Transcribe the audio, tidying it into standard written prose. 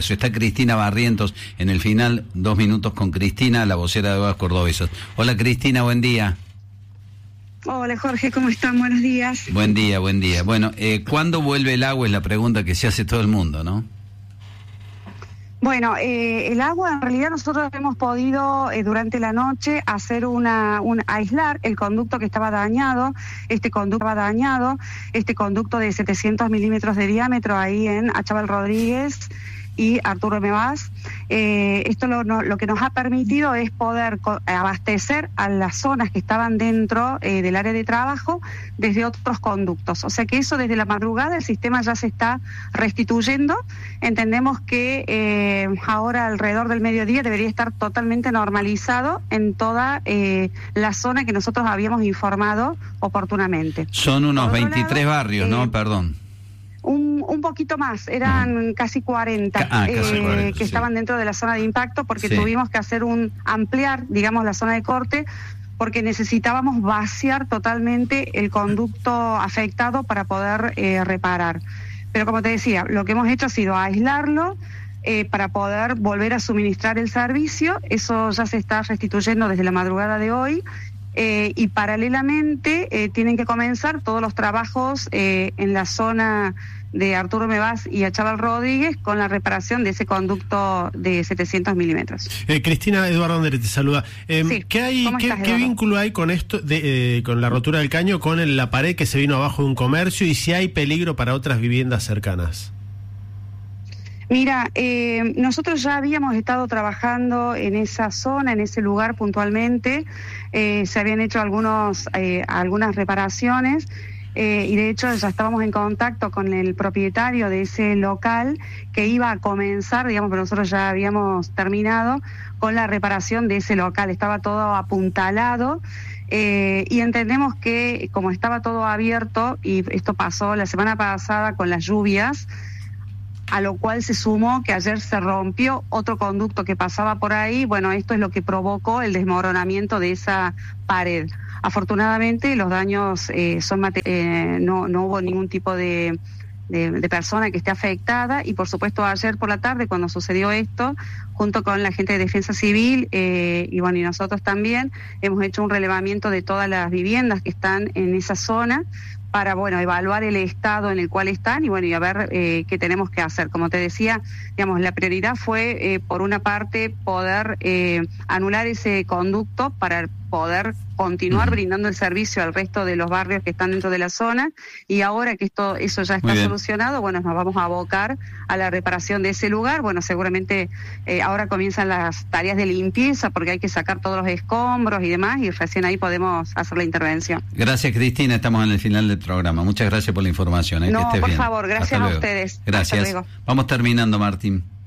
Está Cristina Barrientos en el final, 2 minutos con Cristina, la vocera de Aguas Cordobesas. Hola Cristina, buen día. Hola Jorge, ¿cómo están? Buenos días. Buen día, buen día. Bueno, ¿cuándo vuelve el agua? Es la pregunta que se hace todo el mundo, ¿no? Bueno, el agua, en realidad nosotros hemos podido durante la noche hacer aislar el conducto que estaba dañado, este conducto de 700 milímetros de diámetro ahí en Achával Rodríguez y Arturo M. Bas. Esto lo que nos ha permitido es poder abastecer a las zonas que estaban dentro del área de trabajo desde otros conductos. O sea que eso desde la madrugada el sistema ya se está restituyendo. Entendemos que ahora alrededor del mediodía debería estar totalmente normalizado en toda la zona que nosotros habíamos informado oportunamente. Son unos 23 barrios, ¿no? Perdón. Un poquito más, eran casi 40, casi 40 que estaban dentro de la zona de impacto, porque tuvimos que hacer ampliar, digamos, la zona de corte, porque necesitábamos vaciar totalmente el conducto afectado para poder reparar. Pero como te decía, lo que hemos hecho ha sido aislarlo para poder volver a suministrar el servicio. Eso ya se está restituyendo desde la madrugada de hoy. Y paralelamente tienen que comenzar todos los trabajos en la zona de Arturo M. Bas y Achával Rodríguez con la reparación de ese conducto de 700 milímetros. Cristina, Eduardo Andere te saluda. Sí. ¿Qué vínculo hay con esto, con la rotura del caño, con la pared que se vino abajo de un comercio, y si hay peligro para otras viviendas cercanas? Mira, nosotros ya habíamos estado trabajando en esa zona, en ese lugar puntualmente. Se habían hecho algunas reparaciones y de hecho ya estábamos en contacto con el propietario de ese local que iba a comenzar, digamos, pero nosotros ya habíamos terminado con la reparación de ese local. Estaba todo apuntalado. Y entendemos que como estaba todo abierto, y esto pasó la semana pasada con las lluvias, a lo cual se sumó que ayer se rompió otro conducto que pasaba por ahí. Bueno, esto es lo que provocó el desmoronamiento de esa pared. Afortunadamente los daños no hubo ningún tipo de persona que esté afectada, y por supuesto ayer por la tarde cuando sucedió esto, junto con la gente de Defensa Civil y nosotros también hemos hecho un relevamiento de todas las viviendas que están en esa zona para, evaluar el estado en el cual están y a ver qué tenemos que hacer. Como te decía, digamos, la prioridad fue, por una parte, poder anular ese conducto para poder continuar brindando el servicio al resto de los barrios que están dentro de la zona, y ahora que eso ya está solucionado, nos vamos a abocar a la reparación de ese lugar. Seguramente ahora comienzan las tareas de limpieza porque hay que sacar todos los escombros y demás, y recién ahí podemos hacer la intervención. Gracias Cristina, estamos en el final del programa. Muchas gracias por la información. No, que estés por bien. favor, gracias a ustedes. Gracias. Vamos terminando, Martín.